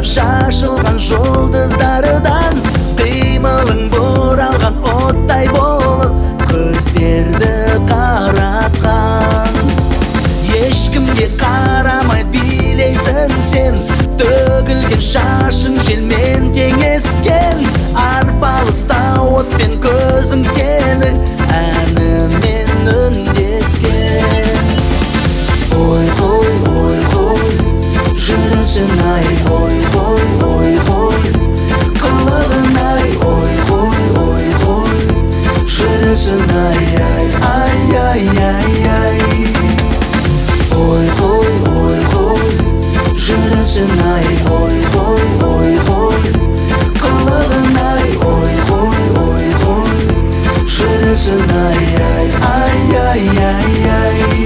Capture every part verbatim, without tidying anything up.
жарқырап шашылған жұлдыздардан, қимылың бұралған оттай болып көздерді қаратқан. Ешкімге қарамай билейсің сен, төгілген шашың желмен теңескен. Арпалыста отпен көзің сенің, әнімен үндескен. Ой, ой, ой, ой, жүресің ай, ой, ой, ой, ой, қылығың ай, ой, ой, ой, ой, жүресің ай, ай, ай, ай, ай, ай. Ой, ой, ой, ой, жүресің ай, ой, ой, ой, ой, қылығың ай, ой, ой, ой, ой, жүресің ай, ай, ай, ай, ай, ай.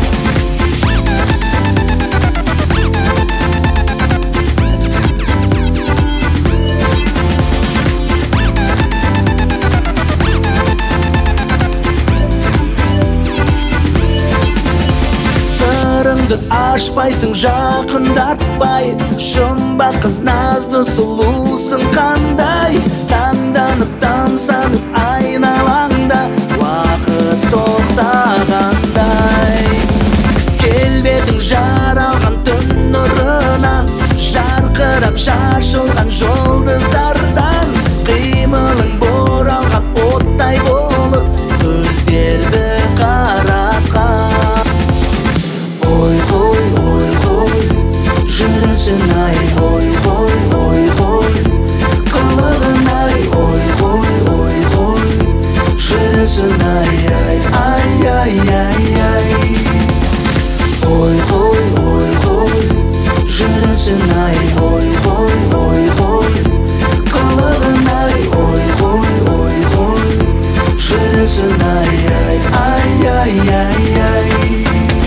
Сырыңды ашпайсың жақындатпай, жұмбақ қыз назды сұлусың қандай. Таңданып тамсанып айналаңда, уақыт тоқтағандай. Келбетің жаралған түн нұрынан, жарқырап шашылған жұлдыздардан, қимылың бұралған оттай болып көздерді қаратқан. Ой, ой, ой, ой, жүресің ай, ой, ой, ой, ой, қылығың ай, ой, ой, ой, ой, жүресің ай, ай, ай, ай, ай, ай. Ой, ой, ой, ой, жүресің ай, ой, ой, ой, ой, қылығың ай, ой, ой, ой, ой, жүресің ай, ай, ай, ай, ай, ай.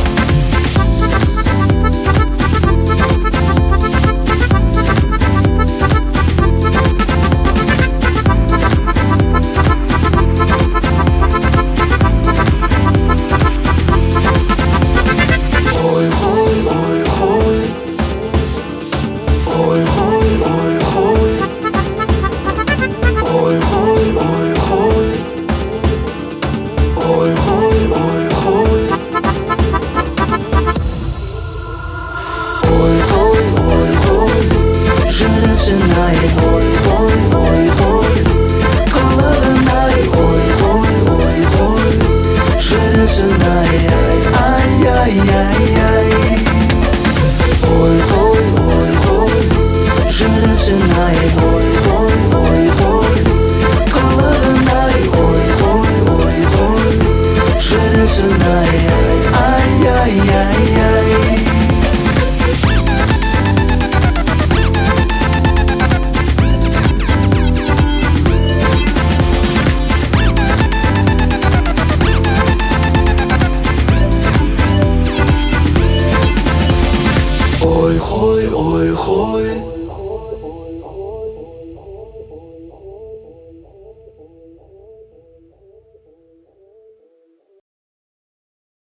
Жүресің ай, ой, ой, ой, ой, қылығың ай, ой, ой, ой, ой, жүресің ай, ай, ай, ай, ай, ай. Ой, ой, ой, ой, жүресің ай, ой, ой, ой, ой, қылығың ай, ой, ой, ой, ой, жүресің ай, ай, ай, ай, ай, ай. Ой, ой, ой, ой.